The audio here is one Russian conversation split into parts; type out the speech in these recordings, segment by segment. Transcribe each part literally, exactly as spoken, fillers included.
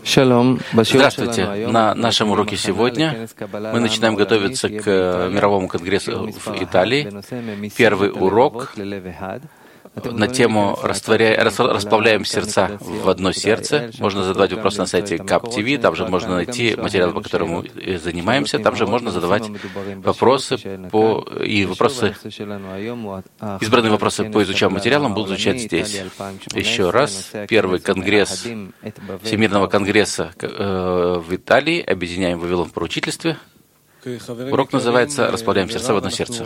Здравствуйте! На нашем уроке сегодня мы начинаем готовиться к мировому конгрессу в Италии. Первый урок на тему «Растворяя, «Расплавляем сердца в одно сердце». Можно задавать вопросы на сайте кап ти ви, там же можно найти материалы, по которым мы занимаемся, там же можно задавать вопросы по, и вопросы, избранные вопросы по изучаемым материалам будут звучать здесь. Еще раз, первый конгресс Всемирного конгресса в Италии «Объединяем Вавилон в поручительстве». Урок называется «Расплавляем сердца в одно сердце».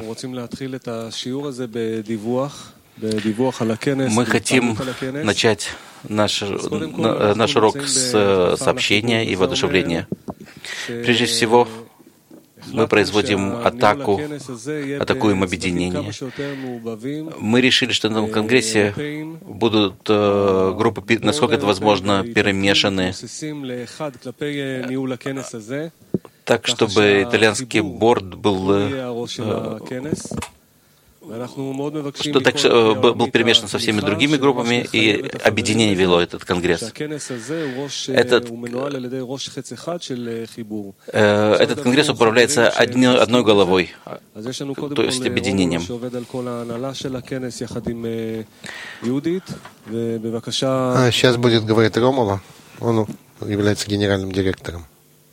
Мы хотим начать наш, наш урок с сообщения и воодушевления. Прежде всего, мы производим атаку, атакуем объединение. Мы решили, что на этом конгрессе будут э, группы, насколько это возможно, перемешаны, так, чтобы итальянский борд был э, что так был перемешан со всеми другими группами, и объединение вело этот конгресс. Этот, э, этот конгресс управляется одни, одной головой, то есть объединением. А сейчас будет говорить Ромула, он является генеральным директором.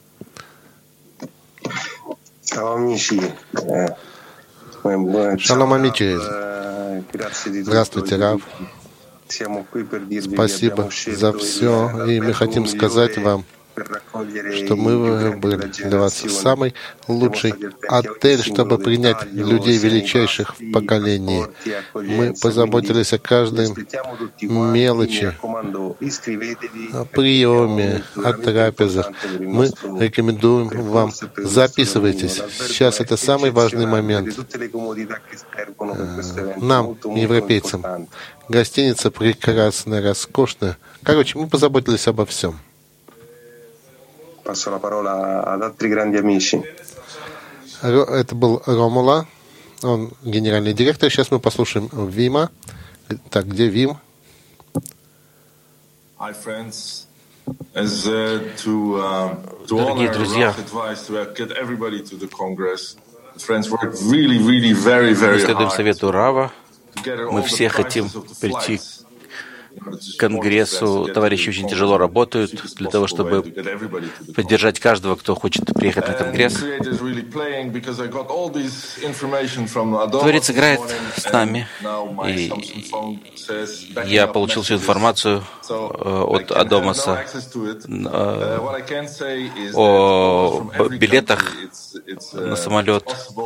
Шалом, амичи. Здравствуйте, Рав. Спасибо за все. И мы хотим сказать вам, что мы выбрали для вас самый лучший отель, чтобы принять людей величайших в поколении. Мы позаботились о каждой мелочи, о приеме, о трапезах. Мы рекомендуем вам, записывайтесь. Сейчас это самый важный момент. Нам, европейцам, гостиница прекрасная, роскошная. Короче, мы позаботились обо всем. Это был Ромула, он генеральный директор. Сейчас мы послушаем Вима. Так, где Вим? Дорогие друзья, мы следуем совету Рава. Мы все хотим прийти к конгрессу. Товарищи очень тяжело работают для того, чтобы поддержать каждого, кто хочет приехать на конгресс. Творец играет с нами, и я получил всю информацию от Адамаса о билетах на самолет.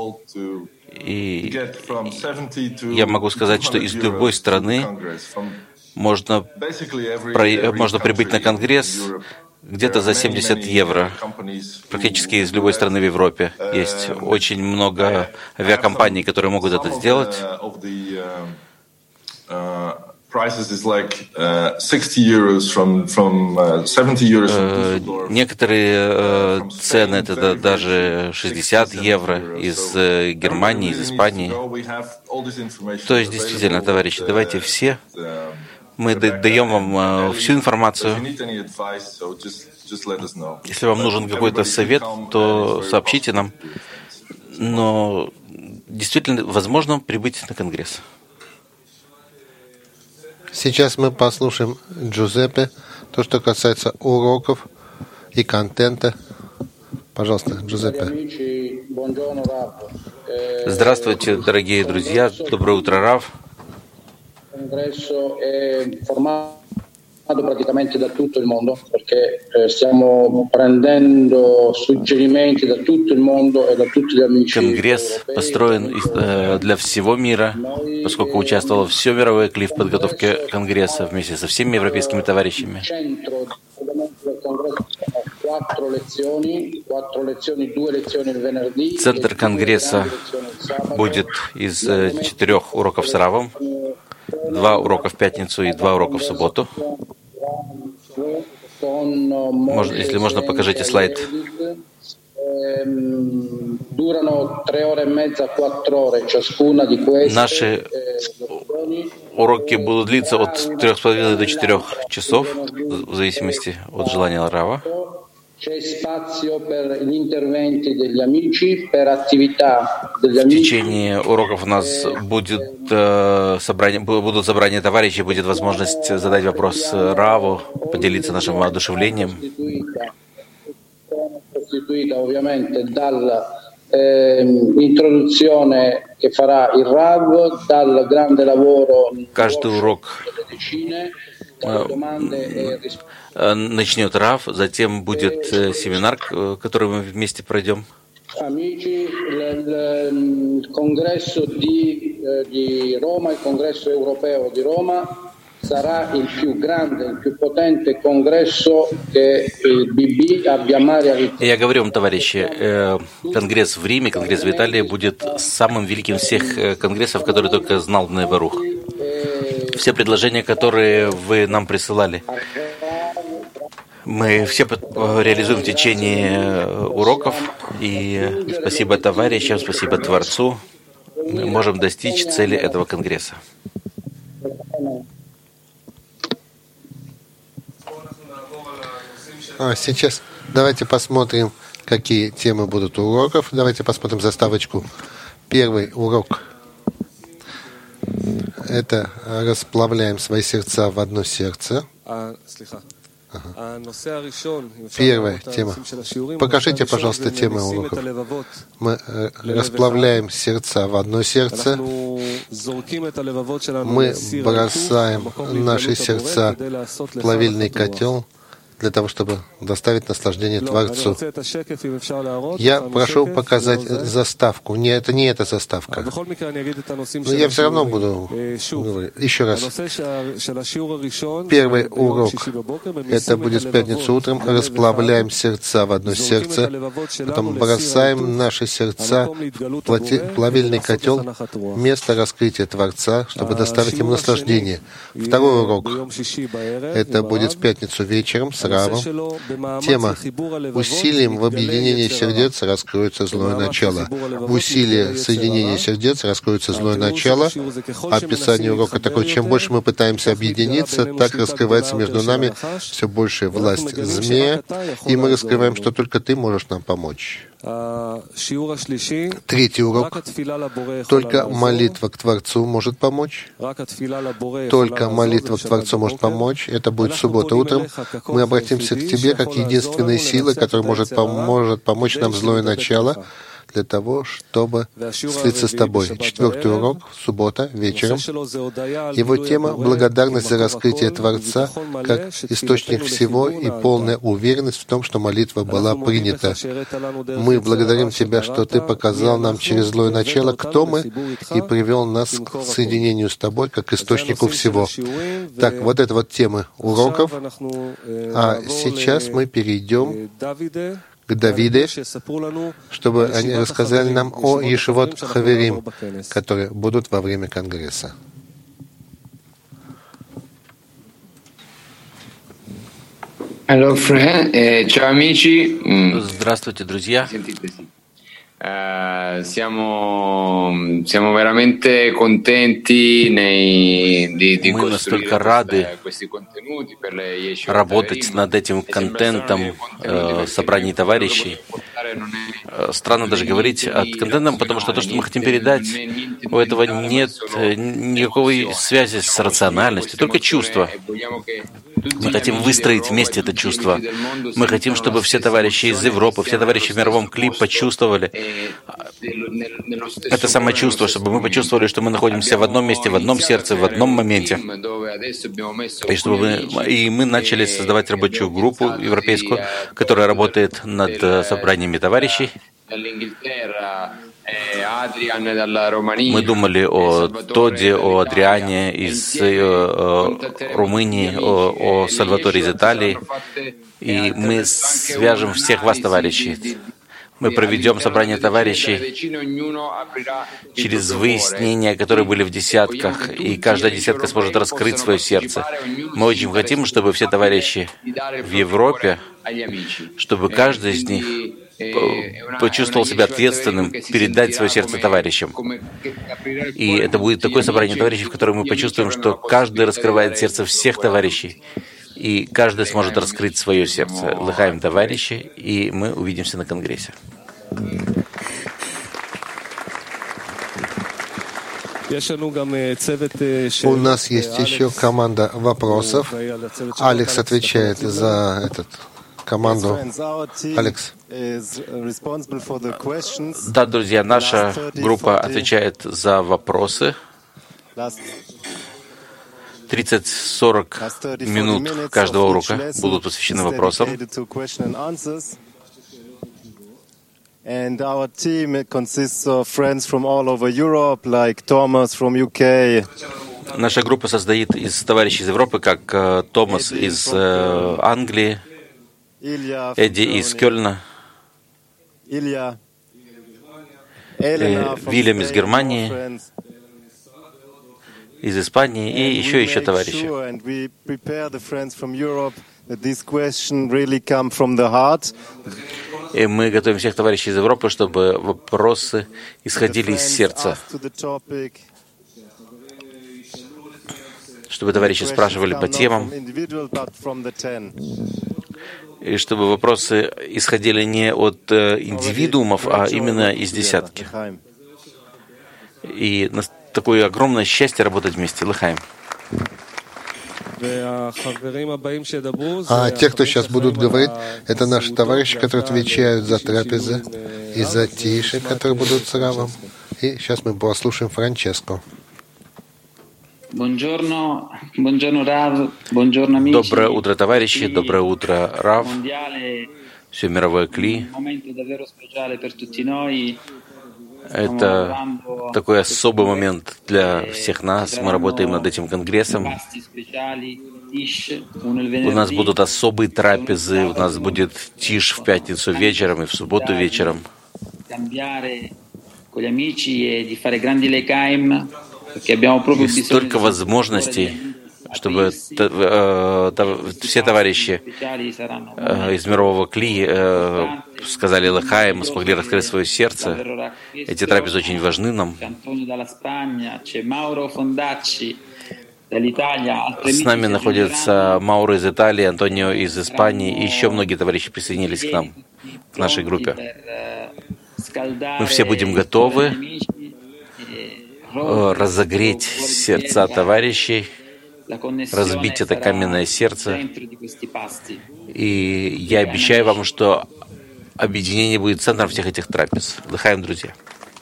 И я могу сказать, что из любой страны Можно, про, можно прибыть на конгресс где-то за семьдесят евро. Практически из любой страны в Европе. Есть очень много авиакомпаний, которые могут это сделать. Некоторые цены это даже шестьдесят евро из Германии, из Испании. То есть, действительно, товарищи, давайте все. Мы даем вам всю информацию. Если вам нужен какой-то совет, то сообщите нам. Но действительно возможно прибыть на конгресс. Сейчас мы послушаем Джузеппе, то, что касается уроков и контента. Пожалуйста, Джузеппе. Здравствуйте, дорогие друзья. Доброе утро, Рав. Praticamente da tutto il mondo perché eh, stiamo prendendo suggerimenti da tutto il mondo e da tutti gli amici. Конгресс построен э, для всего мира, поскольку участвовало все мировое кли в подготовке конгресса вместе со всеми европейскими товарищами. Центр конгресса будет из четырех уроков с Равом, два урока в пятницу и два урока в субботу. Можно, если можно, покажите слайд. Наши уроки будут длиться от трех с половиной до четырех часов. в зависимости от желания Рава. В течение уроков у нас будет, э, собрание, будут собрания товарищей, будет возможность задать вопрос Раву, поделиться нашим воодушевлением. Каждый урок начнет Рав, затем будет семинар, который мы вместе пройдем. Amici, il congresso di, di Roma, il congresso europeo di Roma sarà il più grande, il più potente congresso che il би би abbia mai realizzato. Я говорю вам, товарищи, конгресс в Риме, конгресс в Италии будет самым великим всех конгрессов, который только знал Бней Барух. Все предложения, которые вы нам присылали, мы все реализуем в течение уроков, и спасибо товарищам, спасибо Творцу, мы можем достичь цели этого конгресса. А сейчас давайте посмотрим, какие темы будут у уроков. Давайте посмотрим заставочку. Первый урок – это расплавляем свои сердца в одно сердце. Ага. Первая тема. Покажите, пожалуйста, темы уроков. Мы расплавляем сердца в одно сердце. Мы бросаем наши сердца в плавильный котел для того, чтобы доставить наслаждение Творцу. Я прошу показать заставку. Не, это не эта заставка. Но я все равно буду говорить. Еще раз. Первый урок. Это будет в пятницу утром. Расплавляем сердца в одно сердце. Потом бросаем наши сердца в плавильный котел. Место раскрытия Творца, чтобы доставить ему наслаждение. Второй урок. Это будет в пятницу вечером с Равом. Тема «Усилием в объединении сердец раскроется злое начало». В усилии соединения сердец раскроется злое начало. Описание урока такое: чем больше мы пытаемся объединиться, так раскрывается между нами все большая власть змея, и мы раскрываем, что только ты можешь нам помочь. Третий урок. Только молитва к Творцу может помочь. Только молитва к Творцу может помочь. Это будет в субботу утром. Мы обратимся к Тебе как единственной силой, которая может, поможет помочь нам злое начало, для того, чтобы слиться с Тобой. Четвертый урок, суббота, вечером. Его тема — благодарность за раскрытие Творца как источник всего и полная уверенность в том, что молитва была принята. Мы благодарим Тебя, что Ты показал нам через злое начало, кто мы, и привел нас к соединению с Тобой как источнику всего. Так, вот это вот темы уроков. А сейчас мы перейдем к Давиде, чтобы они рассказали нам о Ешивот Хаверим, которые будут во время Конгресса. Здравствуйте, друзья. Uh, siamo, siamo veramente contenti nei, di, di Мы настолько рады работать над этим контентом э, собраний товарищей. Странно даже говорить о контентом, потому что то, что мы хотим передать, у этого нет никакой связи с рациональностью, только чувство. Мы хотим выстроить вместе это чувство. Мы хотим, чтобы все товарищи из Европы, все товарищи в мировом клипе почувствовали это самое чувство, чтобы мы почувствовали, что мы находимся в одном месте, в одном сердце, в одном моменте. И, чтобы мы, и мы начали создавать рабочую группу европейскую, которая работает над собраниями товарищей. Мы думали о Тоде, о Адриане из э, Румынии, о, о Сальваторе из Италии. И мы свяжем всех вас, товарищи. Мы проведем собрание товарищей через выяснения, которые были в десятках, и каждая десятка сможет раскрыть свое сердце. Мы очень хотим, чтобы все товарищи в Европе, чтобы каждый из них почувствовал себя ответственным передать свое сердце товарищам. И это будет такое собрание товарищей, в котором мы почувствуем, что каждый раскрывает сердце всех товарищей. и каждый сможет раскрыть свое сердце. Лыхаем, товарищи, и мы увидимся на Конгрессе. У нас есть еще команда вопросов. Алекс отвечает за эту команду. Алекс. Да, друзья, наша группа отвечает за вопросы. тридцать-сорок минут каждого урока будут посвящены вопросам. And our team consists of friends from all over Europe, like Thomas from U K. Наша группа состоит из товарищей из Европы, как uh, Томас из uh, Англии, Эдди из Кёльна, э, Вильям из Германии, из Испании и еще еще товарищи. И мы готовим всех товарищей из Европы, чтобы вопросы исходили из сердца. Чтобы товарищи спрашивали по темам. И чтобы вопросы исходили не от индивидуумов, а именно из десятки. И такое огромное счастье работать вместе. Лыхаем. А те, кто сейчас будут говорить, это наши товарищи, которые отвечают за трапезы и за тиши, которые будут с Равом. И сейчас мы послушаем Франческо. Доброе утро, товарищи, доброе утро, Рав. Все мировое Кли. Это такой особый момент для всех нас. Мы работаем над этим конгрессом. У нас будут особые трапезы, у нас будет тиш в пятницу вечером и в субботу вечером. Есть столько возможностей, чтобы э, э, все товарищи э, из мирового Кли э, сказали Лыхаем, мы смогли раскрыть свое сердце. Эти трапезы очень важны нам. С нами находятся Мауро из Италии, Антонио из Испании, и еще многие товарищи присоединились к нам, к нашей группе. Мы все будем готовы разогреть сердца товарищей, разбить это каменное сердце. И я обещаю вам, что объединение будет центром всех этих трапез. Лыхаем, друзья.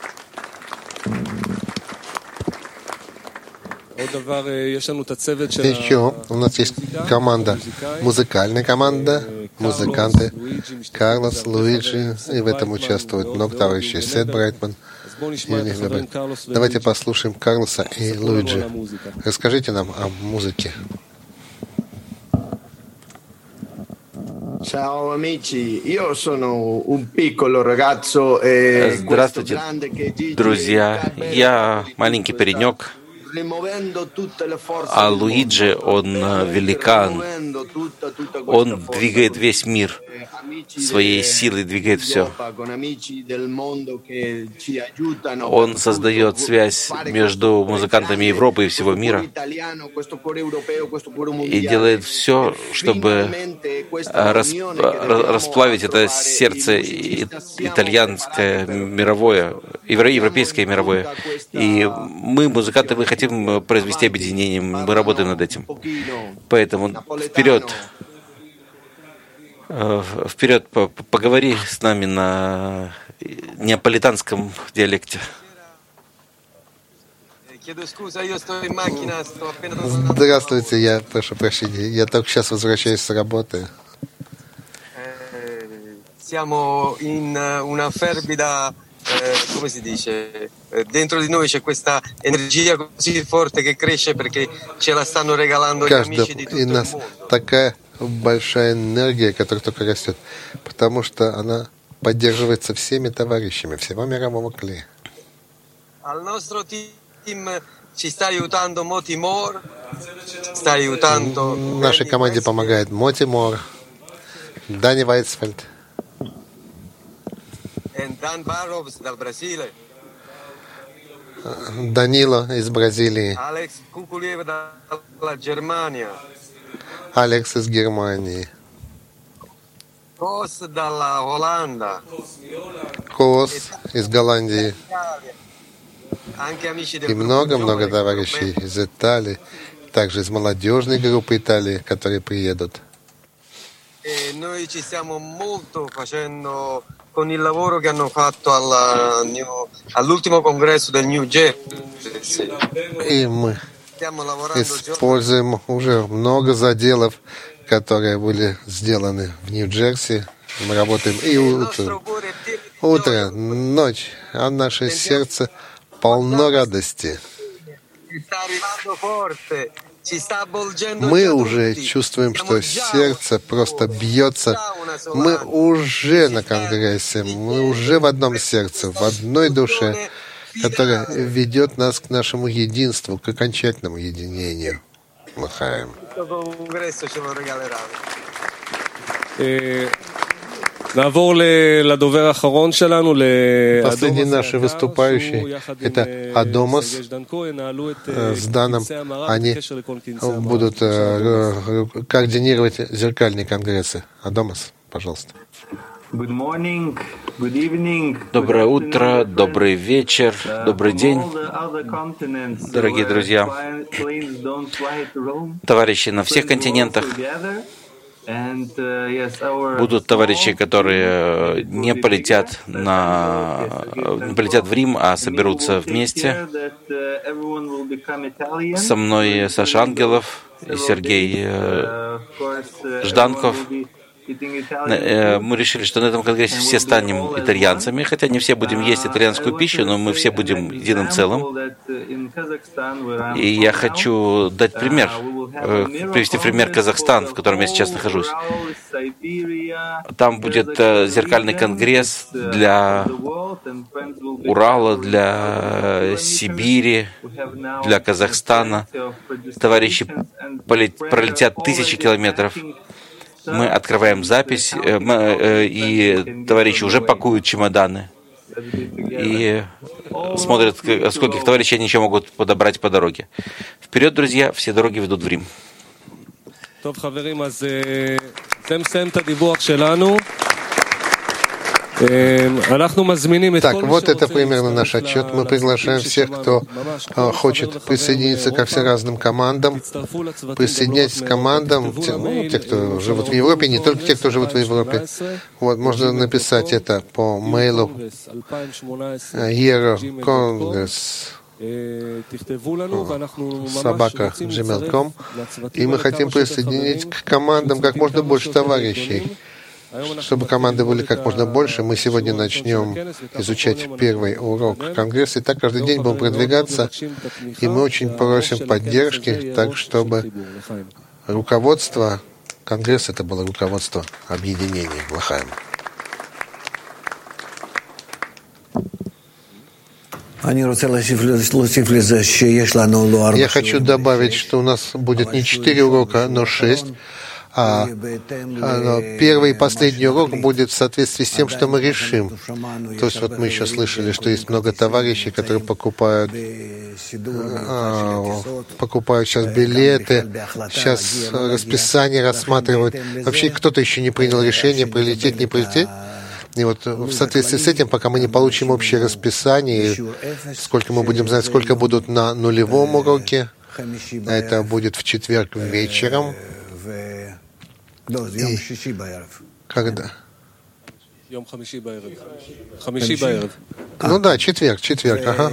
Еще у нас есть команда, музыкальная команда, музыканты Карлос, Луиджи, и в этом участвуют много товарищей, Сет Брайтман. Давайте послушаем Карлоса и Луиджи. Расскажите нам о музыке. Здравствуйте, друзья. Я маленький паренек, а Луиджи, он великан. Он двигает весь мир. Своей силой двигает все. Он создает связь между музыкантами Европы и всего мира и делает все, чтобы расп... расплавить это сердце итальянское, мировое, европейское мировое. И мы, музыканты, мы хотим произвести объединение, мы работаем над этим. Поэтому вперед! Вперед, поговори с нами на неаполитанском диалекте. Здравствуйте, я прошу прощения. Я только сейчас возвращаюсь с работы. Siamo in una fervida, come si dice, dentro di noi c'è questa energia così forte che cresce perché ce la stanno regalando gli amici di tutto il mondo. Большая энергия, которая только растет, потому что она поддерживается всеми товарищами, всего мирового Кли. Нашей команде помогает Моти Мор, Дани Вайтсфельд, Данило из Бразилии, Алекс из Германии. Кос dalla Olanda. Кос из Голландии. Anche amici del И gruppo много-много giovane товарищей из Италии, также из молодежной группы Италии, которые приедут. E noi ci stiamo molto facendo con il lavoro che hanno fatto alla New- all'ultimo congresso del New Jersey. И мы Stiamo lavorando giorno используем уже много заделов, которые были сделаны в Нью-Джерси. Мы работаем и il утро, nostro cuore è pieno di утро, ночь, а наше сердце полно радости. ci sta arrivando forte, ci sta avvolgendo Мы già уже tutti. чувствуем, Siamo что già сердце просто бьется. Мы уже на Конгрессе, мы уже в одном сердце, в одной душе, которая ведет нас к нашему единству, к окончательному единению. Лахаем. questo congresso ce lo regalerà. Последний наш выступающий — это Адамас с Даном. Они будут э, координировать зеркальные конгрессы. Адамас, пожалуйста. Good morning, good evening, Доброе утро, добрый вечер, добрый день, дорогие друзья, товарищи на всех континентах. Будут товарищи, которые не полетят, на, не полетят в Рим, а соберутся вместе. Со мной Саша Ангелов и Сергей Жданков. Мы решили, что на этом конгрессе все станем итальянцами, хотя не все будем есть итальянскую пищу, но мы все будем единым целым. И я хочу дать пример, привести пример Казахстан, в котором я сейчас нахожусь. Там будет зеркальный конгресс для Урала, для Сибири, для Казахстана. Товарищи пролетят тысячи километров. Мы открываем запись, и товарищи уже пакуют чемоданы и смотрят, скольких товарищей они еще могут подобрать по дороге. Вперед, друзья, все дороги ведут в Рим. Так, вот это примерно наш отчет. Мы приглашаем всех, кто э, хочет присоединиться ко всем разным командам. Присоединяйтесь к командам, те, ну, те, кто живут в Европе, не только те, кто живут в Европе. Вот, можно написать это по мейлу Euro Congress собака джи мейл точка ком, и мы хотим присоединить к командам как можно больше товарищей. Чтобы команды были как можно больше, мы сегодня начнем изучать первый урок Конгресса, и так каждый день будем продвигаться, и мы очень просим поддержки, так чтобы руководство Конгресса, это было руководство объединения. Лахаем. Я хочу добавить, что у нас будет не четыре урока, но шесть. А первый и последний урок будет в соответствии с тем, что мы решим. То есть вот мы еще слышали, что есть много товарищей, которые покупают, покупают сейчас билеты, сейчас расписание рассматривают. Вообще кто-то еще не принял решение, прилететь, не прилететь. И вот в соответствии с этим, пока мы не получим общее расписание, сколько мы будем знать, сколько будут на нулевом уроке, это будет в четверг вечером. И когда? Ну да, четверг, четверг, ага.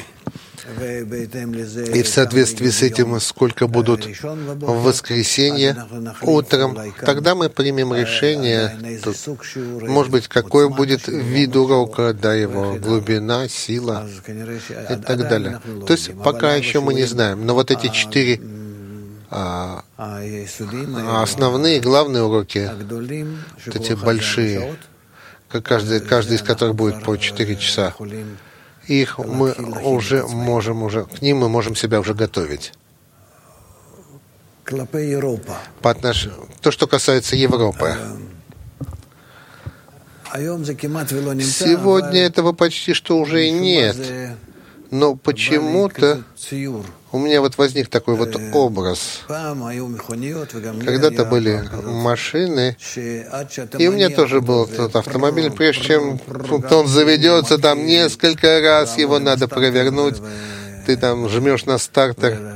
И в соответствии с этим, сколько будут в воскресенье утром, тогда мы примем решение, тут, может быть, какой будет вид урока, да, его глубина, сила и так далее. То есть пока еще мы не знаем, но вот эти четыре А основные, главные уроки, вот эти большие, каждый, каждый из которых будет по четыре часа, их мы уже можем, уже, к ним мы можем себя уже готовить. По отношению, то, что касается Европы. Сегодня этого почти что уже и нет. Но почему-то У меня вот возник такой вот образ. Когда-то были машины, и у меня тоже был тот автомобиль. Прежде чем он заведется, там несколько раз его надо провернуть. Ты там жмешь на стартер,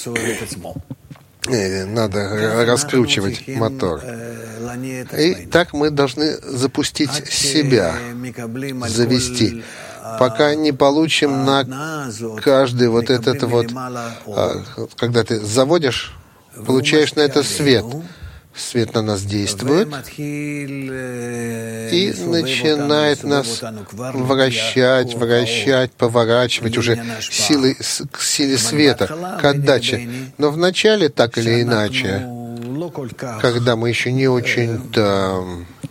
надо раскручивать мотор. И так мы должны запустить себя, завести, пока не получим на каждый вот этот вот, когда ты заводишь, получаешь на это свет. Свет на нас действует и начинает нас вращать, вращать, поворачивать уже силой, к силе света, к отдаче. Но вначале, так или иначе, когда мы еще не очень-то,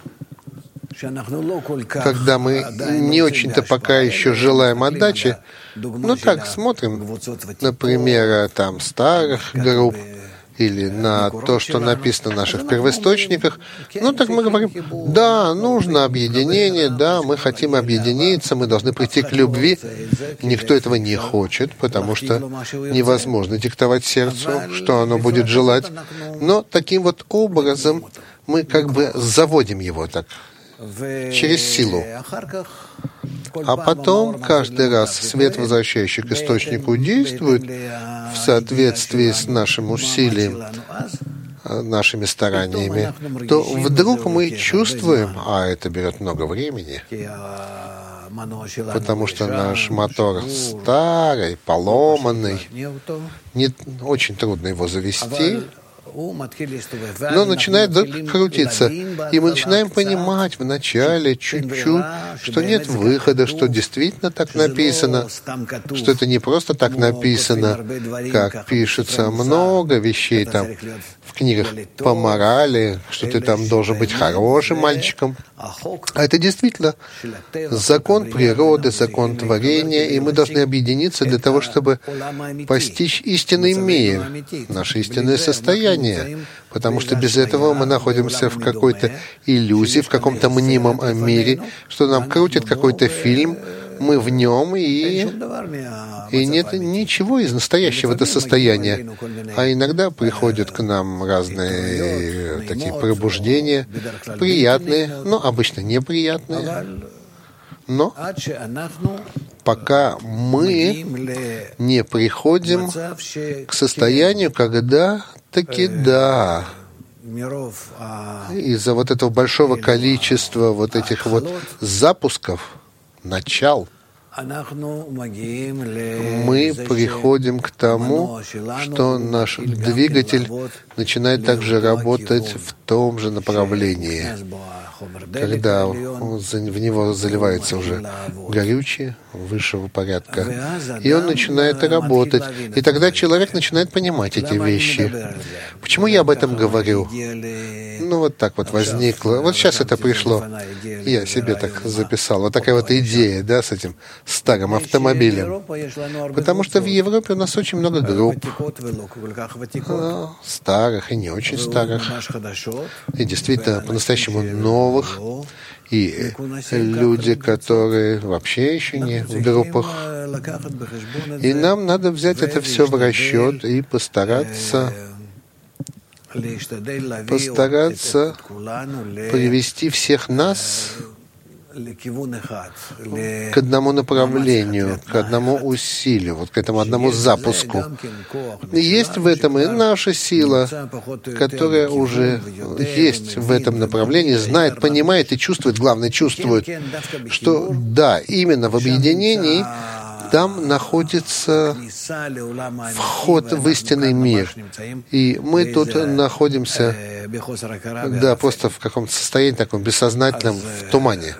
когда мы не очень-то пока еще желаем отдачи, ну так, смотрим, например, там старых групп, или на то, что написано в наших первоисточниках, ну так мы говорим, да, нужно объединение, да, мы хотим объединиться, мы должны прийти к любви. Никто этого не хочет, потому что невозможно диктовать сердцу, что оно будет желать. Но таким вот образом мы как бы заводим его так, через силу. А потом каждый раз свет, возвращающий к источнику, действует в соответствии с нашим усилием, нашими стараниями, то вдруг мы чувствуем, а это берет много времени, потому что наш мотор старый, поломанный, не, очень трудно его завести, но начинает крутиться. И мы начинаем понимать вначале чуть-чуть, что нет выхода, что действительно так написано, что это не просто так написано, как пишется много вещей там в книгах по морали, что ты там должен быть хорошим мальчиком. А это действительно закон природы, закон творения, и мы должны объединиться для того, чтобы постичь истинный мир, наше истинное состояние. Потому что без этого мы находимся в какой-то иллюзии, в каком-то мнимом мире, что нам крутит какой-то фильм, мы в нем, и, и нет ничего из настоящего это состояния. А иногда приходят к нам разные такие пробуждения, приятные, но обычно неприятные. Но пока мы не приходим к состоянию, когда таки да, из-за вот этого большого количества вот этих вот запусков, начал, мы приходим к тому, что наш двигатель начинает также работать в том же направлении, когда в него заливается уже горючее высшего порядка, и он начинает работать. И тогда человек начинает понимать эти вещи. Почему я об этом говорю? Ну, вот так вот возникло. Вот сейчас это пришло. Я себе так записал. Вот такая вот идея, да, с этим старым автомобилем. Потому что в Европе у нас очень много групп. Старых и не очень старых. И действительно, по-настоящему новых. И люди, которые вообще еще не в группах. И нам надо взять это все в расчет и постараться постараться привести всех нас к одному направлению, к одному усилию, вот к этому одному запуску. И есть в этом и наша сила, которая уже есть в этом направлении, знает, понимает и чувствует, главное, чувствует, что да, именно в объединении там находится вход в истинный мир. И мы тут находимся, да, просто в каком-то состоянии таком бессознательном, в тумане.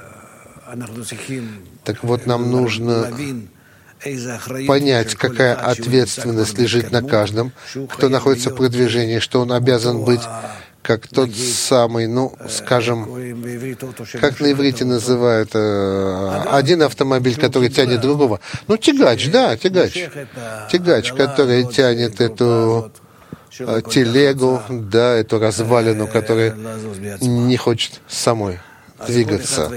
Так вот, нам нужно понять, какая ответственность лежит на каждом, кто находится в продвижении, что он обязан быть как тот самый, ну, скажем, как на иврите называют, э, один автомобиль, который тянет другого. Ну, тягач, да, тягач. Тягач, который тянет эту э, телегу, да, эту развалину, которая не хочет самой двигаться.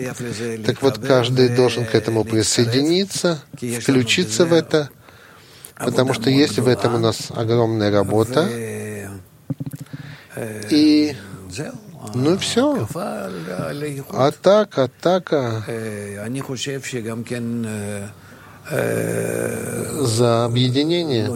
Так вот, каждый должен к этому присоединиться, включиться в это потому что есть в этом у нас огромная работа. И, ну и все. Атака, атака за объединение.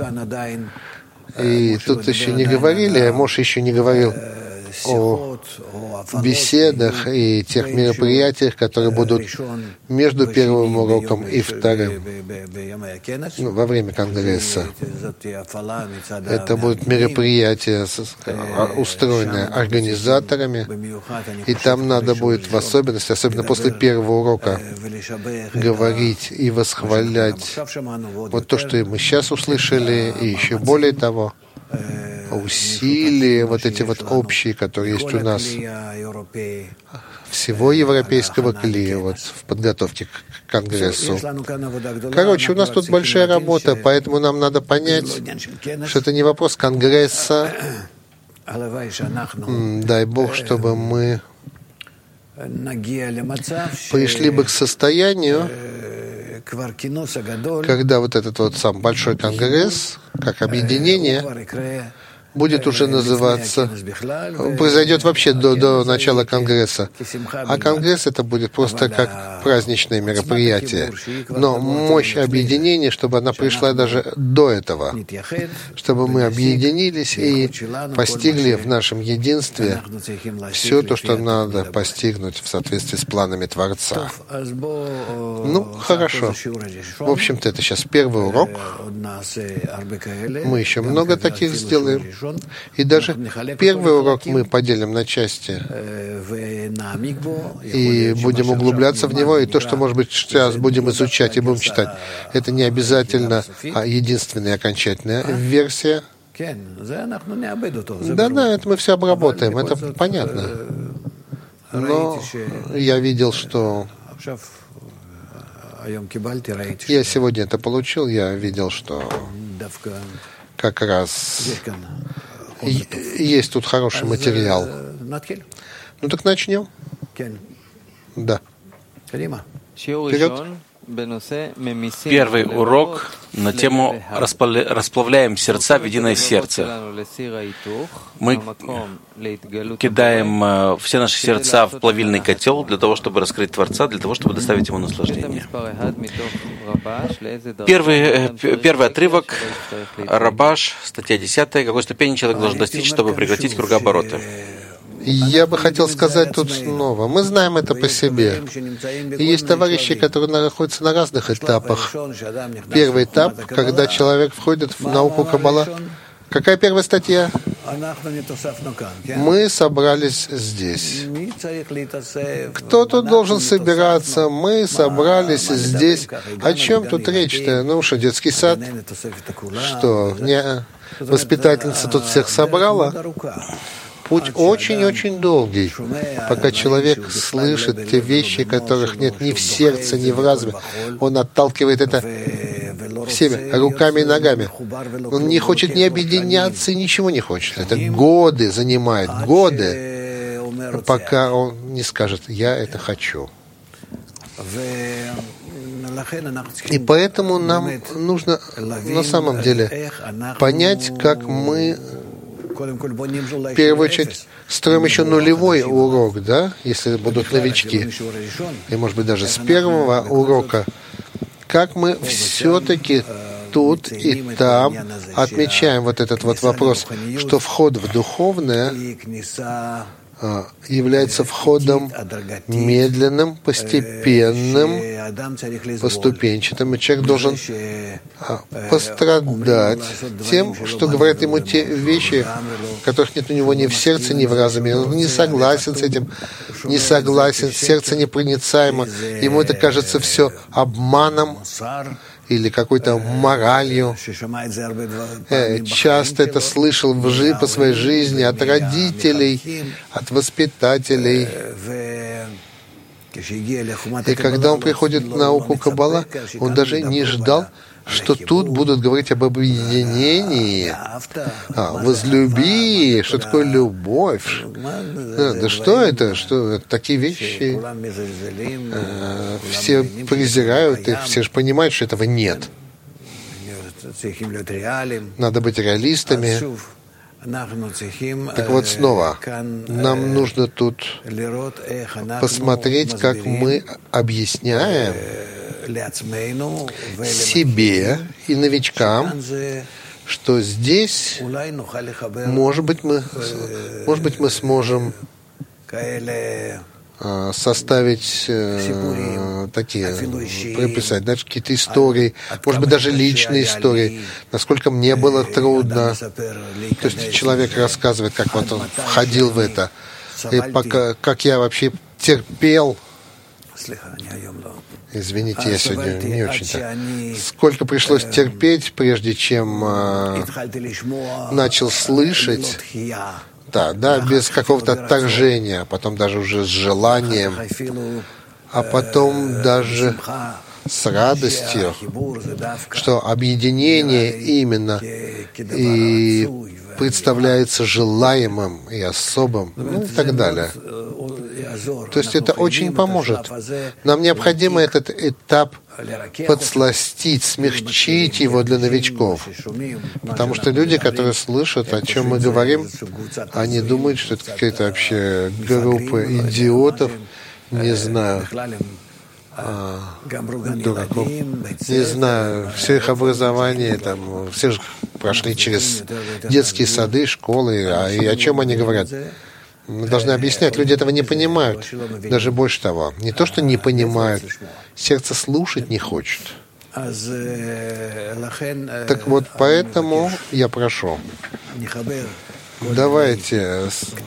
И тут еще не говорили, Мош еще не говорил о беседах и тех мероприятиях, которые будут между первым уроком и вторым, ну, во время Конгресса. Это будут мероприятия, устроенные организаторами, и там надо будет в особенности, особенно после первого урока, говорить и восхвалять вот то, что мы сейчас услышали, и еще более того, усилия, вот эти вот общие, которые есть у нас, всего европейского клея вот, в подготовке к Конгрессу. Короче, у нас тут большая работа, поэтому нам надо понять, что это не вопрос Конгресса. Дай Бог, чтобы мы пришли бы к состоянию, когда вот этот вот сам большой конгресс, как объединение, будет уже называться, произойдет вообще до, до начала Конгресса. А Конгресс это будет просто как праздничное мероприятие. Но мощь объединения, чтобы она пришла даже до этого, чтобы мы объединились и постигли в нашем единстве все то, что надо постигнуть в соответствии с планами Творца. Ну, хорошо. В общем-то, это сейчас первый урок. Мы еще много таких сделаем. И даже первый урок мы поделим на части и будем углубляться в него. И то, что, может быть, сейчас будем изучать и будем читать, это не обязательно а единственная окончательная версия. Да-да, это мы все обработаем, это понятно. Но я видел, что... Я сегодня это получил, я видел, что как раз есть тут хороший материал. Ну так начнем. Да. Вперед. Первый урок на тему «Расплавляем сердца в единое сердце». Мы кидаем все наши сердца в плавильный котел для того, чтобы раскрыть Творца, для того, чтобы доставить ему наслаждение. Первый, первый отрывок, Рабаш, статья десятая. Какой ступени человек должен достичь, чтобы прекратить кругообороты? Я бы хотел сказать тут снова. Мы знаем это по себе. И есть товарищи, которые находятся на разных этапах. Первый этап, когда человек входит в науку Каббала. Какая первая статья? Мы собрались здесь. Кто тут должен собираться? Мы собрались здесь. О чем тут речь-то? Ну что, детский сад? Что, не воспитательница тут всех собрала? Путь очень-очень долгий, пока человек слышит те вещи, которых нет ни в сердце, ни в разуме. Он отталкивает это всеми руками и ногами. Он не хочет ни объединяться, ничего не хочет. Это годы занимает, годы, пока он не скажет «я это хочу». И поэтому нам нужно на самом деле понять, как мы в первую очередь строим еще нулевой урок, да, если будут новички, и, может быть, даже с первого урока, как мы все-таки тут и там отмечаем вот этот вот вопрос, что вход в духовное является входом медленным, постепенным, поступенчатым, и человек должен пострадать тем, что говорят ему те вещи, которых нет у него ни в сердце, ни в разуме. Он не согласен с этим, не согласен, сердце непроницаемо. Ему это кажется все обманом или какой-то моралью. Я часто это слышал в жи- по своей жизни от родителей, от воспитателей. И когда он приходит в науку Каббала, он даже не ждал, что тут будут говорить об объединении. А, возлюби, что такое любовь? А, да что это? Что это такие вещи? А, все презирают их, все же понимают, что этого нет. Надо быть реалистами. Так вот снова, нам нужно тут посмотреть, как мы объясняем себе и новичкам, что здесь, может быть, мы, может быть, мы сможем составить э, такие, прописать, даже какие-то истории, может быть, даже личные истории, насколько мне было трудно. То есть человек рассказывает, как вот он входил в это, и пока, как я вообще терпел. Извините, я сегодня не очень-то. Сколько пришлось терпеть, прежде чем э, начал слышать. Да, да, без какого-то отторжения, а потом даже уже с желанием, а потом даже с радостью, что объединение именно и представляется желаемым и особым, ну и так далее. То есть это очень поможет. Нам необходимо этот этап подсластить, смягчить его для новичков. Потому что люди, которые слышат, о чем мы говорим, они думают, что это какая-то вообще группа идиотов, не знаю, а, дураков, не знаю, все их образование, там, все же прошли через детские сады, школы, а и о чем они говорят? Мы должны объяснять, люди этого не понимают. Даже больше того, не то, что не понимают, сердце слушать не хочет. Так вот, поэтому я прошу, давайте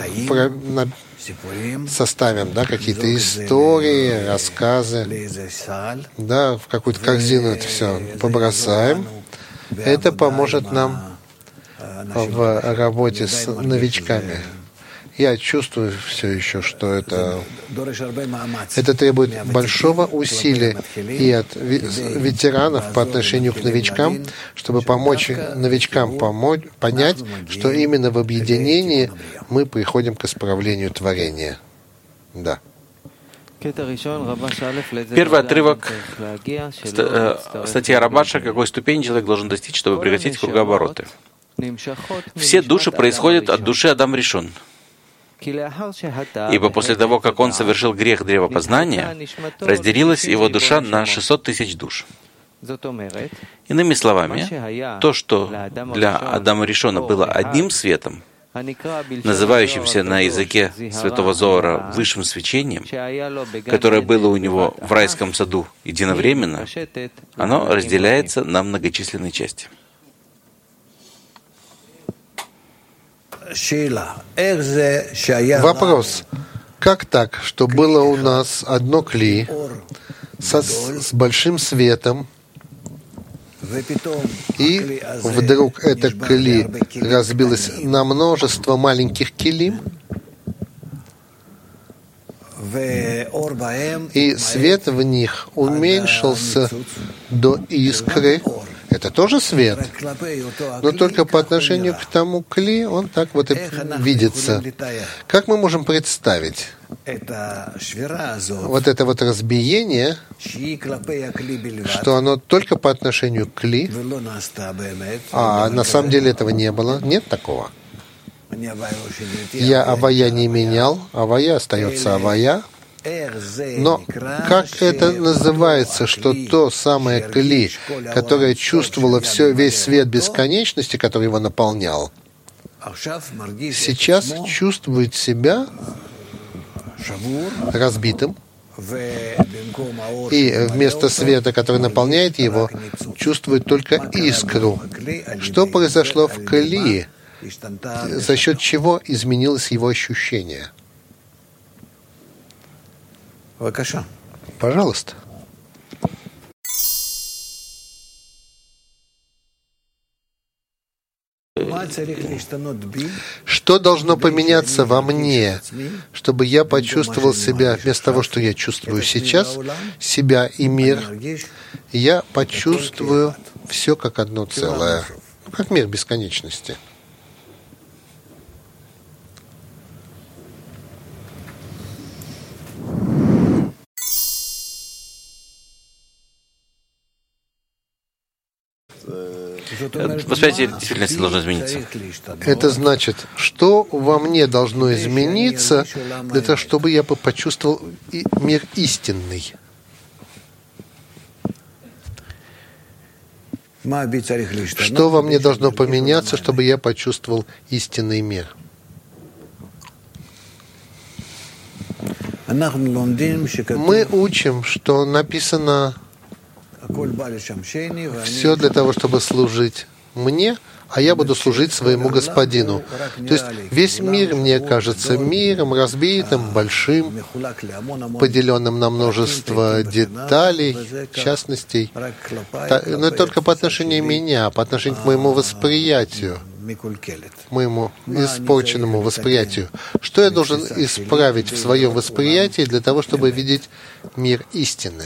составим, да, какие-то истории, рассказы, да, в какую-то корзину это все побросаем. Это поможет нам в работе с новичками. Я чувствую все еще, что это, это требует большого усилия и от ветеранов по отношению к новичкам, чтобы помочь новичкам помочь, понять, что именно в объединении мы приходим к исправлению творения. Да. Первый отрывок, статья Рабаша, какой ступени человек должен достичь, чтобы прекратить кругообороты. Все души происходят от души Адам Ришон. Ибо после того, как он совершил грех древопознания, разделилась его душа на шестьсот тысяч душ. Иными словами, то, что для Адама Ришона было одним светом, называющимся на языке Святого Зоара высшим свечением, которое было у него в райском саду единовременно, оно разделяется на многочисленные части. Вопрос. Как так, что было у нас одно кли со, с большим светом, и вдруг это кли разбилось на множество маленьких килим, и свет в них уменьшился до искры? Это тоже свет, но только по отношению к тому кли он так вот и видится. Как мы можем представить вот это вот разбиение, что оно только по отношению к кли, а на самом деле этого не было? Нет такого. Я авая не менял, авая остается авая. Но как это называется, что то самое кли, которое чувствовало все, весь свет бесконечности, который его наполнял, сейчас чувствует себя разбитым, и вместо света, который наполняет его, чувствует только искру. Что произошло в кли, за счет чего изменилось его ощущение? Пожалуйста. Что должно поменяться во мне, чтобы я почувствовал себя, вместо того, что я чувствую сейчас, себя и мир, я почувствую все как одно целое, как мир бесконечности. Восприятие действительности должно измениться. Это значит, что во мне должно измениться для того, чтобы я почувствовал мир истинный? Что во мне должно поменяться, чтобы я почувствовал истинный мир? Мы учим, что написано все для того, чтобы служить мне, а я буду служить своему Господину. То есть весь мир мне кажется миром, разбитым, большим, поделенным на множество деталей, частностей, но только по отношению меня, по отношению к моему восприятию, моему испорченному восприятию. Что я должен исправить в своем восприятии для того, чтобы видеть мир истины?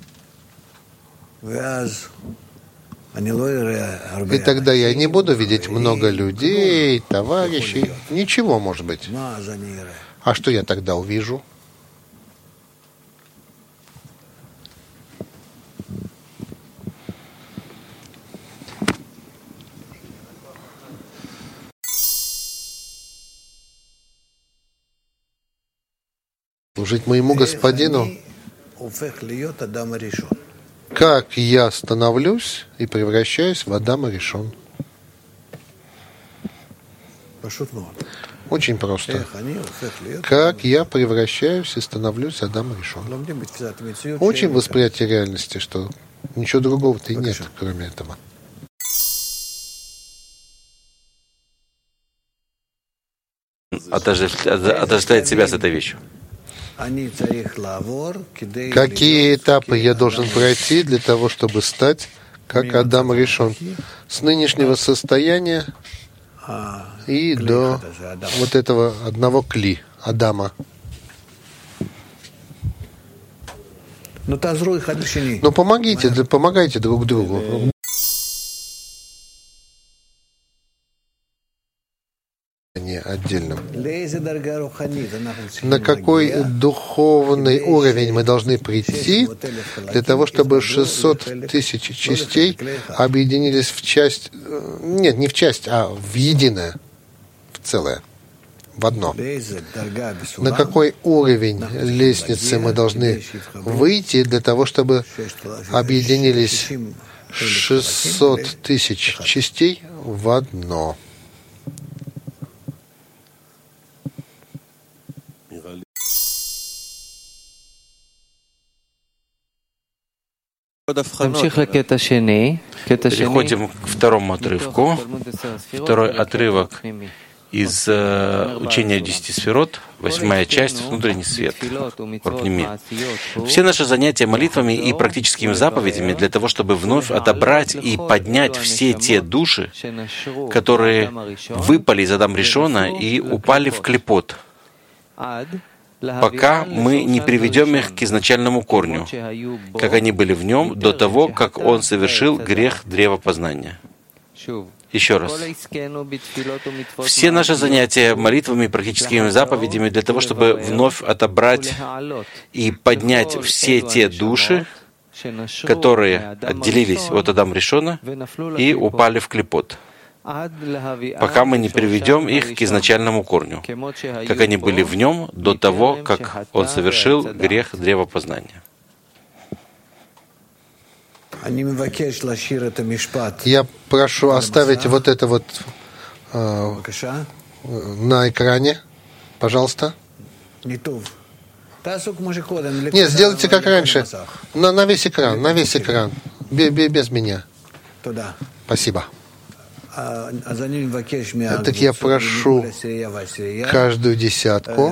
И тогда я не буду видеть много людей, товарищей, ничего, может быть. А что я тогда увижу? Служить моему Господину? Как я становлюсь и превращаюсь в Адама Ришон? Очень просто. Как я превращаюсь и становлюсь Адама Ришон? Очень восприятие реальности, что ничего другого-то и нет, кроме этого. Отождествляет себя с этой вещью. Какие этапы я должен пройти для того, чтобы стать как Адам Ришон? С нынешнего состояния и до вот этого одного кли, Адама. Ну, помогите, помогайте друг другу. Отдельным. На какой духовный уровень мы должны прийти для того, чтобы шестьсот тысяч частей объединились в часть, нет, не в часть, а в единое, в целое, в одно? На какой уровень лестницы мы должны выйти для того, чтобы объединились шестьсот тысяч частей в одно? Переходим к второму отрывку. Второй отрывок из э, учения десяти сферот, восьмая часть, внутренний свет, Орпними. Все наши занятия молитвами и практическими заповедями для того, чтобы вновь отобрать и поднять все те души, которые выпали из Адама Ришона и упали в клепот, пока мы не приведем их к изначальному корню, как они были в нем до того, как он совершил грех древа познания. Еще раз. Все наши занятия молитвами и практическими заповедями для того, чтобы вновь отобрать и поднять все те души, которые отделились от Адама Ришона и упали в клепот, пока мы не приведем их к изначальному корню, как они были в нем до того, как он совершил грех древа познания. Я прошу оставить вот это вот э, на экране, пожалуйста. Нет, сделайте как раньше. На, на весь экран, на весь экран. Без, без меня. Спасибо. Так я прошу каждую десятку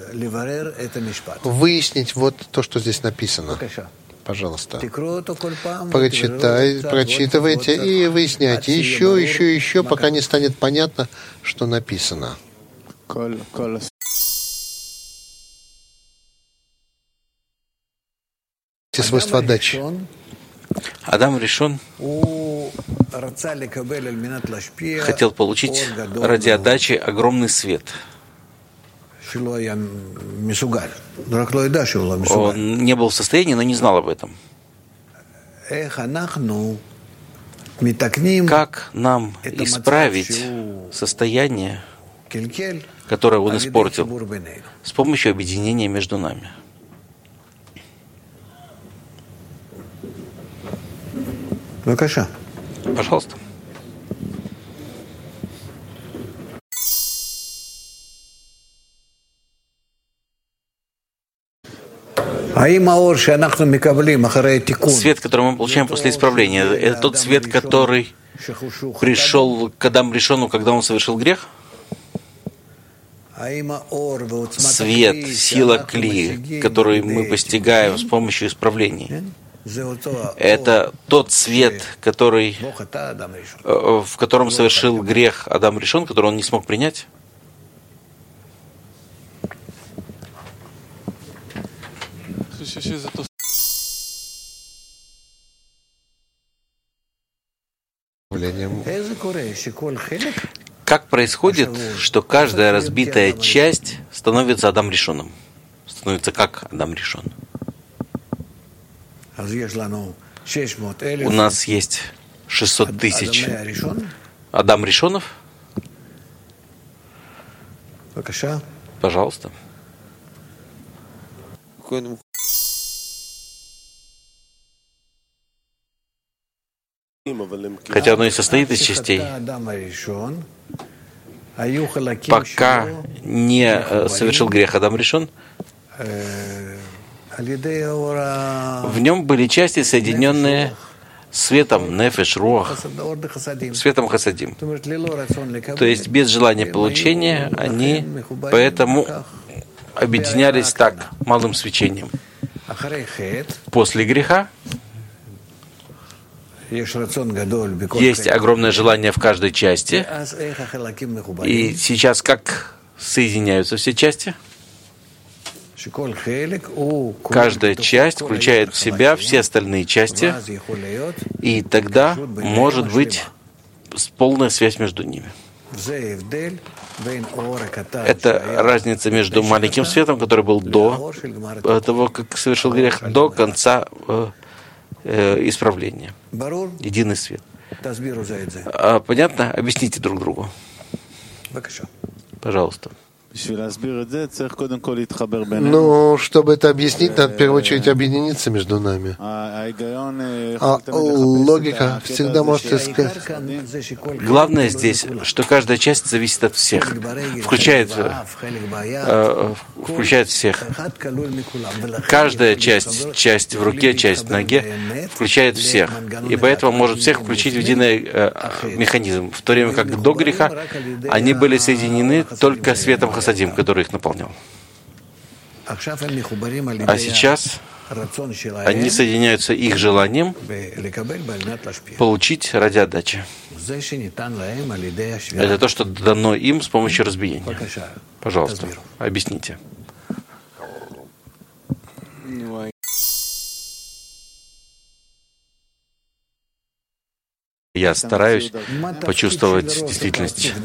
выяснить вот то, что здесь написано. Пожалуйста. Прочитай, прочитывайте и выясняйте еще, еще, еще, пока не станет понятно, что написано. Эти свойства отдачи. Адам Ришон хотел получить ради отдачи огромный свет. Он не был в состоянии, но не знал об этом. Как нам исправить состояние, которое он испортил, с помощью объединения между нами? Пожалуйста. Свет, который мы получаем после исправления, это тот свет, который пришел к Адаму Ришону, когда он совершил грех? Свет, сила кли, который мы постигаем с помощью исправлений, это тот свет, который, в котором совершил грех Адам Ришон, который он не смог принять? Как происходит, что каждая разбитая часть становится Адам Ришоном? Становится как Адам Ришон? У нас есть шестьсот тысяч Адам Ришонов. Пожалуйста. Хотя оно и состоит из частей, пока не совершил грех Адам Ришон, в нем были части, соединенные светом нефеш, руах, светом хасадим. То есть без желания получения они поэтому объединялись так, малым свечением. После греха есть огромное желание в каждой части. И сейчас как соединяются все части? Каждая часть включает в себя все остальные части, и тогда может быть полная связь между ними. Это разница между маленьким светом, который был до того, как совершил грех, до конца э, исправления. Единый свет. А, понятно? Объясните друг другу. Пожалуйста. Ну, чтобы это объяснить, надо в первую очередь объединиться между нами. А логика всегда может сказать. Главное здесь, что каждая часть зависит от всех, включает, э, включает всех. Каждая часть, часть в руке, часть в ноге, включает всех. И поэтому может всех включить в единый э, механизм. В то время как до греха они были соединены только светом хасадим, который их наполнял. А сейчас они соединяются их желанием получить ради отдачи. Это то, что дано им с помощью разбиения. Пожалуйста, объясните. Я стараюсь почувствовать действительность.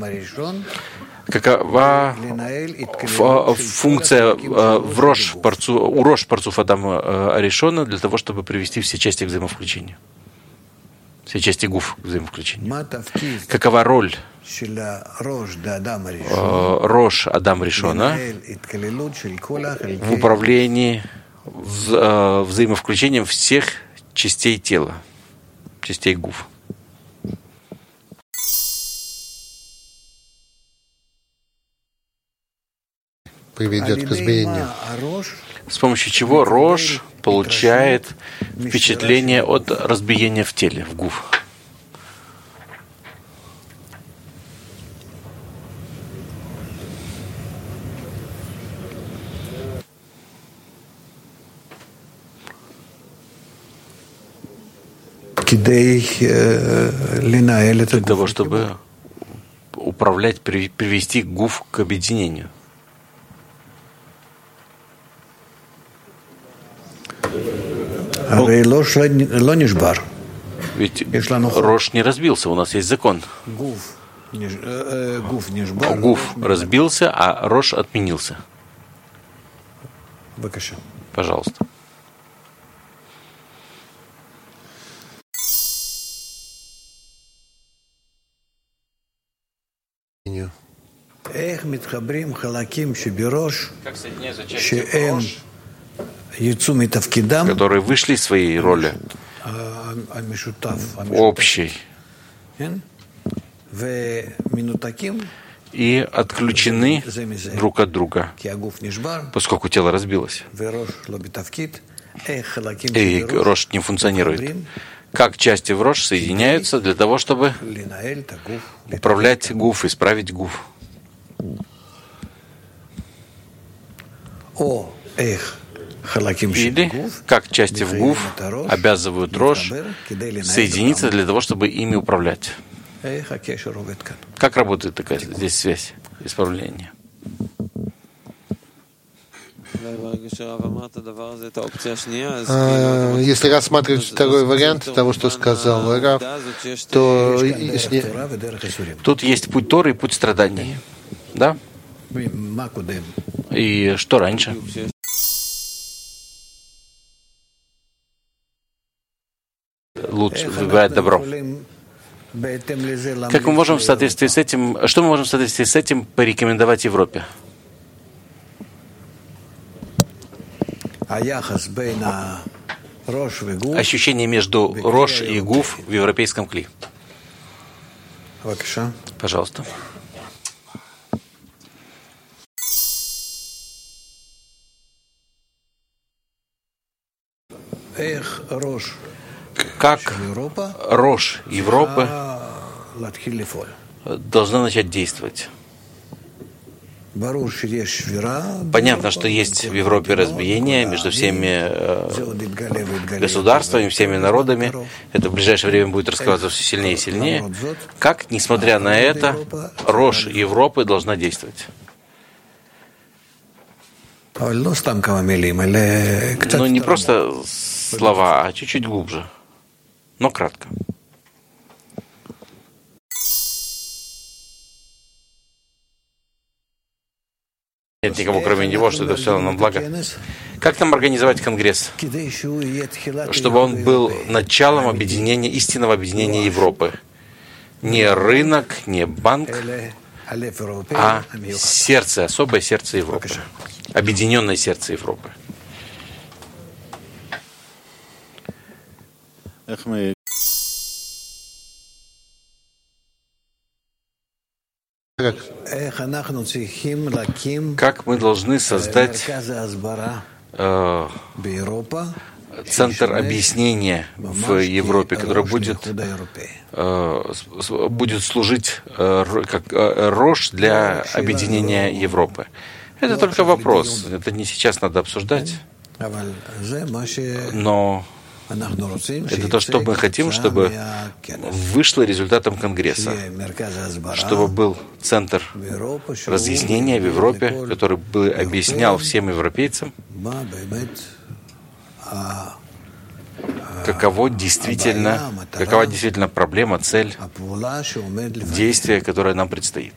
Какова функция в рош, у рош парцуф Адама Аришона для того, чтобы привести все части к взаимовключению? Все части гуф к взаимовключению. Какова роль рош Адам Ришона в управлении взаимовключением всех частей тела, частей гуф? Приведет к изменению. С помощью чего рош получает впечатление от разбиения в теле, в гуф. Для того, чтобы управлять, привести гуф к объединению. Ведь рош не разбился, у нас есть закон. Гуф разбился, а рош отменился. Пожалуйста. Как соединяются части в рош, которые вышли из своей роли общей и отключены друг от друга, поскольку тело разбилось, и рош не функционирует. Как части в рош соединяются для того, чтобы управлять гуф, исправить гуф. Или как части в гуф обязывают рош соединиться для того, чтобы ими управлять. Как работает такая здесь связь, исправления? Если рассматривать второй вариант того, что сказал Рав, то если... тут есть путь Торы и путь страданий. Да? И что раньше? Лучше выбирать добро. Как мы можем в соответствии с этим, что мы можем в соответствии с этим порекомендовать Европе? Ощущение между рош и гуф в европейском кли. Пожалуйста. Как рош Европы должна начать действовать? Понятно, что есть в Европе разбиение между всеми э, государствами, всеми народами. Это в ближайшее время будет раскрываться все сильнее и сильнее. Как, несмотря на это, рош Европы должна действовать? Ну, не просто слова, а чуть-чуть глубже, но кратко. Нет никого, кроме него, что это все на благо. Как нам организовать Конгресс, чтобы он был началом объединения, истинного объединения Европы? Не рынок, не банк, а сердце, особое сердце Европы, объединенное сердце Европы. Как мы должны создать э, центр объяснения в Европе, который будет, э, будет служить э, как э, рош для объединения Европы? Это только вопрос. Это не сейчас надо обсуждать. Но это то, что мы хотим, чтобы вышло результатом Конгресса, чтобы был центр разъяснения в Европе, который бы объяснял всем европейцам, каково действительно, какова действительно проблема, цель, действие, которое нам предстоит.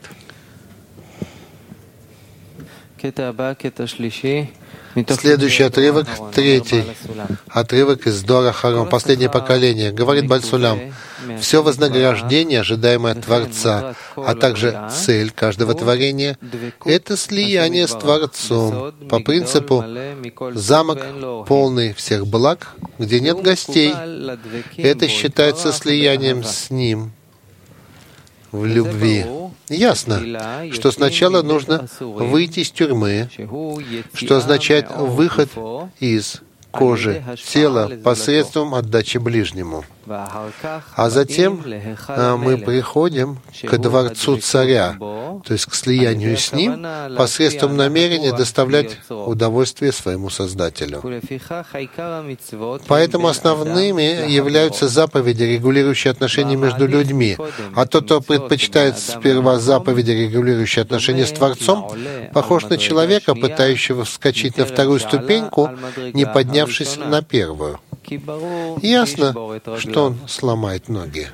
Следующий отрывок, третий отрывок из Дор Ахарон, последнее поколение. Говорит Бааль Сулам: все вознаграждение, ожидаемое от Творца, а также цель каждого творения — это слияние с Творцом по принципу «замок, полный всех благ, где нет гостей». Это считается слиянием с Ним в любви. Ясно, что сначала нужно выйти из тюрьмы, что означает выход из кожи тела посредством отдачи ближнему. А затем мы приходим к дворцу царя, то есть к слиянию с ним, посредством намерения доставлять удовольствие своему Создателю. Поэтому основными являются заповеди, регулирующие отношения между людьми. А тот, кто предпочитает сперва заповеди, регулирующие отношения с Творцом, похож на человека, пытающего вскочить на вторую ступеньку, не поднявшись на первую. Ясно, что он сломает ноги.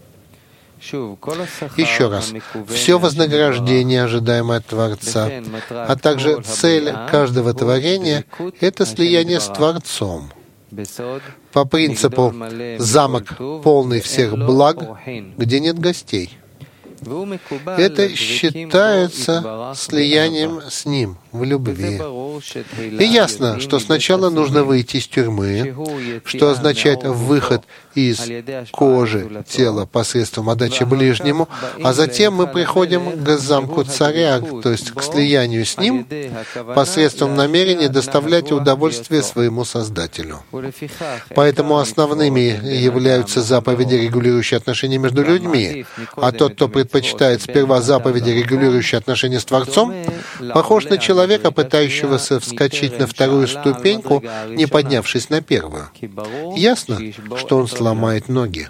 Еще раз, все вознаграждение, ожидаемое от Творца, а также цель каждого творения — это слияние с Творцом. По принципу «замок, полный всех благ, где нет гостей». Это считается слиянием с Ним в любви. И ясно, что сначала нужно выйти из тюрьмы, что означает выход из кожи тела посредством отдачи ближнему, а затем мы приходим к замку царя, то есть к слиянию с Ним, посредством намерения доставлять удовольствие своему Создателю. Поэтому основными являются заповеди, регулирующие отношения между людьми, а тот, кто предпочитает сперва заповеди, регулирующие отношения с Творцом, похож на человека, пытающегося вскочить на вторую ступеньку, не поднявшись на первую. Ясно, что он сломает ноги.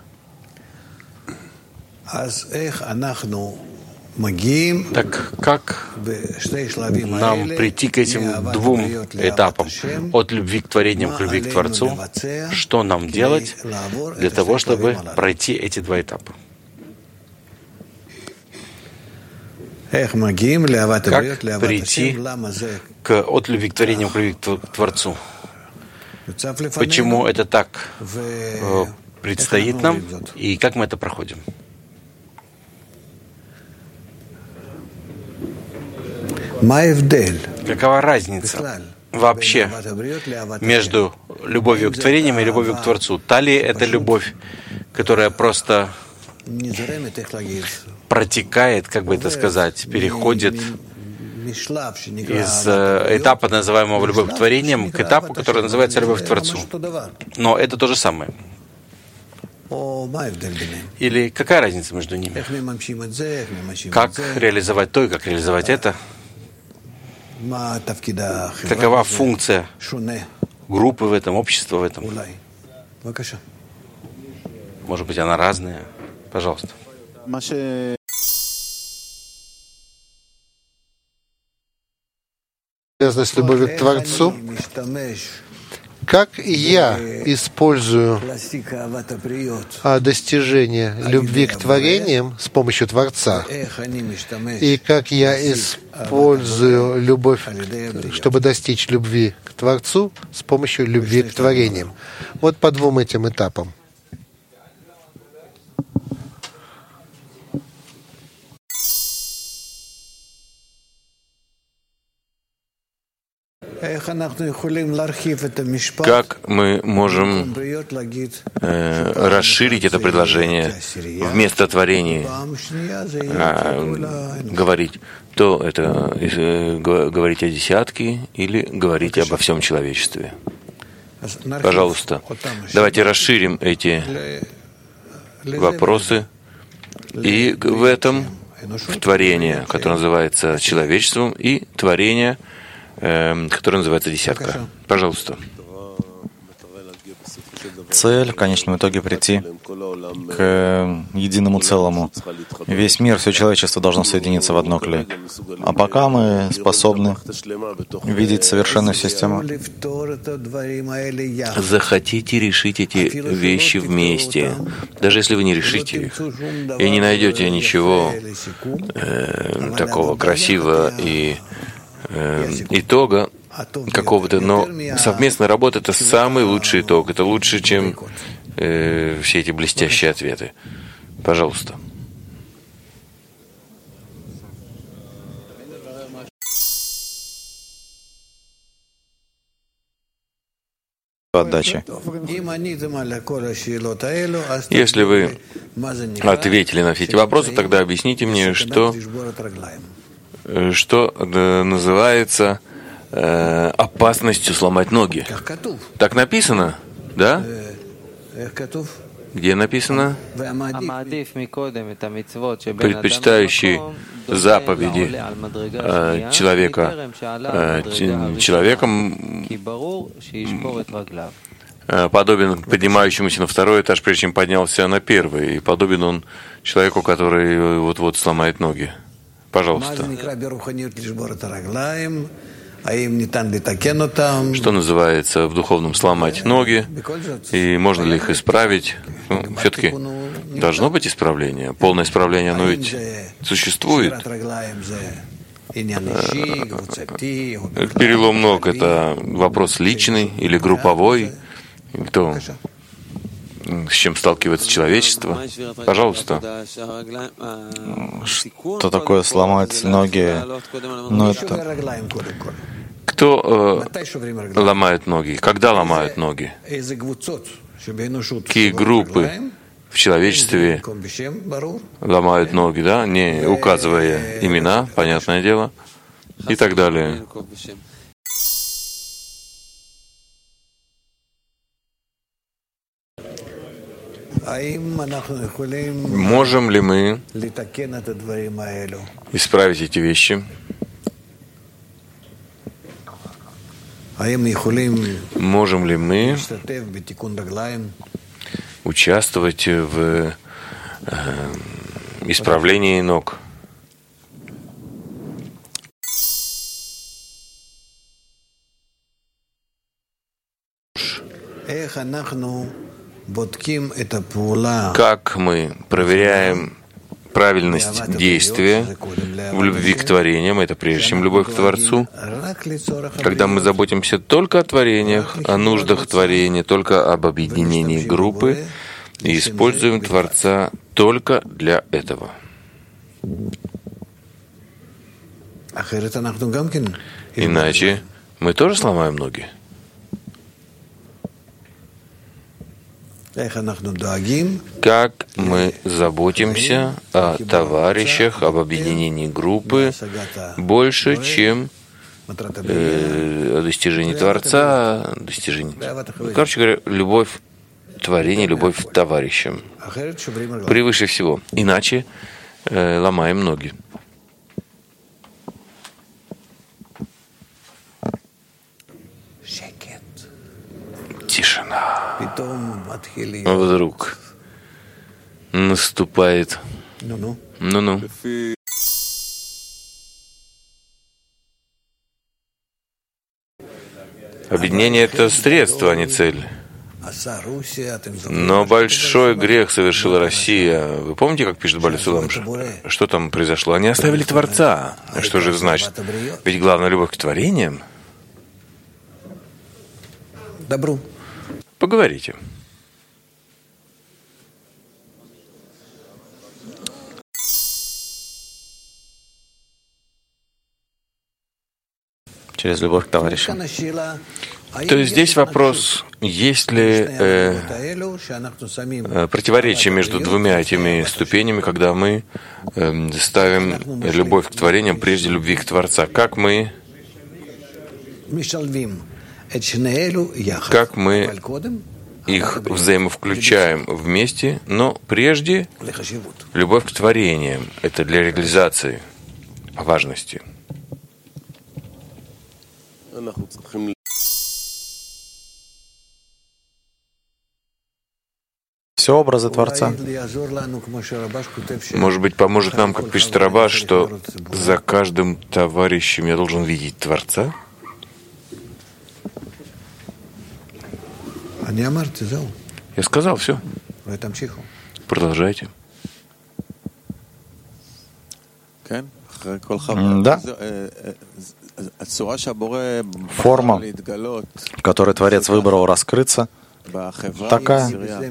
Так как нам прийти к этим двум этапам, от любви к творениям к любви к Творцу? Что нам делать для того, чтобы пройти эти два этапа? Как прийти к, от любви к творениям к любви к Творцу? Почему это так э, предстоит нам, и как мы это проходим? Какова разница вообще между любовью к творениям и любовью к Творцу? Та ли это любовь, которая просто протекает, как бы это сказать, переходит из э, этапа, называемого любовь к творениям, к этапу, который называется любовь к Творцу? Но это то же самое. Или какая разница между ними? Как реализовать то и как реализовать это? Какова функция группы в этом, общества в этом? Может быть, она разная? Пожалуйста. Связано с любовью к Творцу. Как я использую достижение любви к творениям с помощью Творца, и как я использую любовь, чтобы достичь любви к Творцу с помощью любви к творениям. Вот по двум этим этапам. Как мы можем э, расширить это предложение вместо творений, э, говорить, то это э, говорить о десятке или говорить обо всем человечестве? Пожалуйста, давайте расширим эти вопросы и в этом, в творение, которое называется человечеством, и творение, который называется десятка. Пожалуйста. Цель в конечном итоге прийти к единому целому. Весь мир, все человечество должно соединиться в одно клей. А пока мы способны видеть совершенную систему. Захотите решить эти вещи вместе. Даже если вы не решите их и не найдете ничего э, такого красивого и итога какого-то, но совместная работа — это самый лучший итог. Это лучше, чем э, все эти блестящие ответы. Пожалуйста. Отдачи. Если вы ответили на все эти вопросы, тогда объясните мне, что что называется э, опасностью сломать ноги. Так написано, да? Где написано? Предпочитающий заповеди э, человека э, человеком э, подобен поднимающемуся на второй этаж, прежде чем поднялся на первый, и подобен он человеку, который вот-вот сломает ноги. Пожалуйста. Что называется в духовном сломать ноги, и можно ли их исправить? Ну, все-таки должно быть исправление. Полное исправление, оно ведь существует. Перелом ног — это вопрос личный или групповой. Кто с чем сталкивается человечество. Пожалуйста. Что такое сломать ноги? Ну, это... Кто э, ломает ноги? Когда ломают ноги? Какие группы в человечестве ломают ноги, да, не указывая имена, понятное дело, и так далее. Можем ли мы исправить эти вещи? Можем ли мы участвовать в э, исправлении ног? Как мы проверяем правильность действия в любви к творениям, это прежде чем любовь к Творцу, когда мы заботимся только о творениях, о нуждах творения, только об объединении группы и используем Творца только для этого. Иначе мы тоже сломаем ноги. Как мы заботимся о товарищах, об объединении группы больше, чем э, о достижении Творца, достижении... Короче говоря, любовь к творению, любовь к товарищам. Превыше всего. Иначе э, ломаем ноги. Тишина. Вдруг наступает. Ну-ну. Объединение — это средство, а не цель. Но большой грех совершила Россия. Вы помните, как пишет Бали Сулам? Что там произошло? Они оставили Творца. Что же это значит? Ведь главная любовь к творениям. Добру. Поговорите. Через любовь к товарищам. То есть здесь вопрос, есть ли э, противоречие между двумя этими ступенями, когда мы э, ставим любовь к творениям прежде любви к Творца. Как мы, как мы их взаимовключаем вместе, но прежде любовь к творениям. Это для реализации важности. Все образы Творца. Может быть, поможет нам, как пишет Рабаш, что за каждым товарищем я должен видеть Творца? Я сказал, все. Продолжайте. Да. Форма, в которой Творец выбрал раскрыться, такая.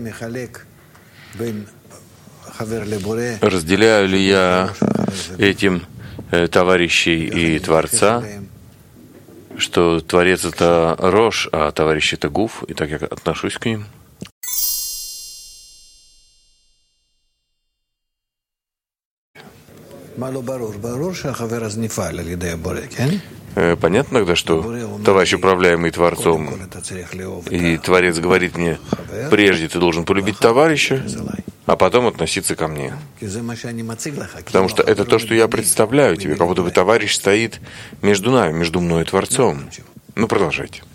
Разделяю ли я этим э, товарищей и Творца, что Творец — это Рош, а товарищ — это Гуф, и так я отношусь к ним? Понятно тогда, что товарищ, управляемый Творцом, и Творец говорит мне, прежде ты должен полюбить товарища, а потом относиться ко мне. Потому что это то, что я представляю тебе, как будто бы товарищ стоит между нами, между мной и Творцом. Ну, продолжайте.